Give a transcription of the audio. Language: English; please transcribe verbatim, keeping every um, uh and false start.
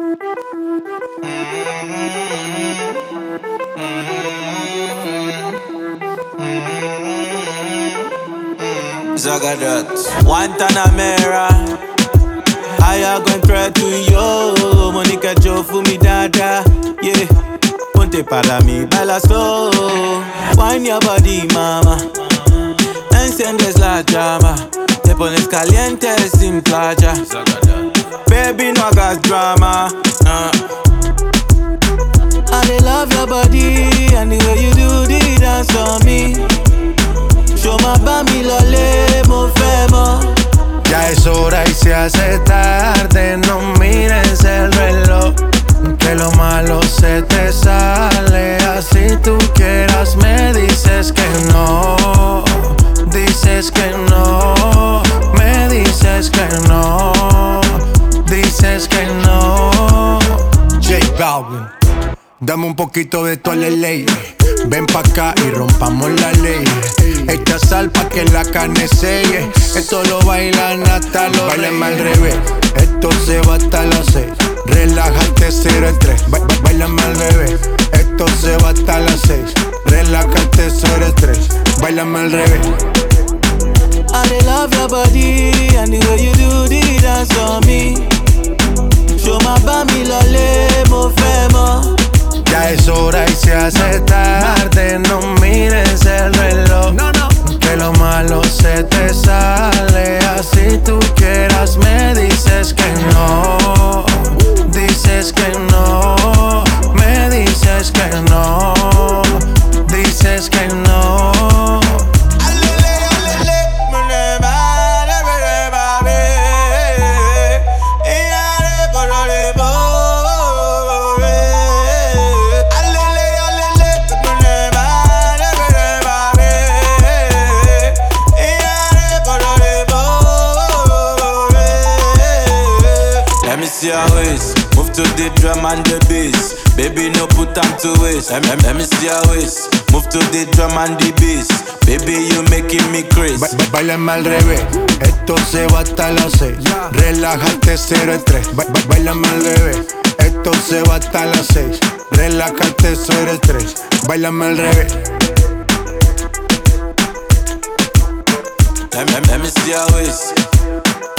Zagadat. One Tanamera. I am going try to yo. Monica Joe for me dada. Yeah. Ponte para mi baila slow. Wine your body mama. Enciendes la llama. Te pones caliente sin playa. Baby no hagas drama. uh. I dey love your body and the way you do the dance on me. Show my bami lole, mo fẹ́ mọ̀. Ya es hora y se hace tarde, no mires el reloj. Que lo malo se te sale, así tú quieras me dices que no. Dices que no, me dices que no. Dices que no. J Balvin, dame un poquito de tu ley. Ven pa' acá y rompamos la ley. Echa sal pa' que la carne selle. Esto lo bailan hasta los Bailen al revés, esto se va hasta las seis. Relájate cero en tres. Ba ba Bailame al revés, esto se va hasta las seis. Relájate cero en tres. Bailame al revés. I dey love your body and the way you do the dance on me. Show my bami lole, mo fẹ́ mọ̀. Ya es hora y se hace tarde, no mires el reloj. No, no. Que lo malo se te sale, así tú quieras me dices que no. Dices que no, me dices que no. Dices que no. Let me see your waist, move to the drum and the bass. Baby, no put time to waste. Let me, let me see your waist, move to the drum and the bass. Baby, you making me crazy. Ba ba Bailame al revés, esto se va hasta las seis. Relájate cero en tres. Ba ba Bailame al revés, esto se va hasta las seis. Relájate cero en tres. Bailame al revés. Let me, let me see your waist.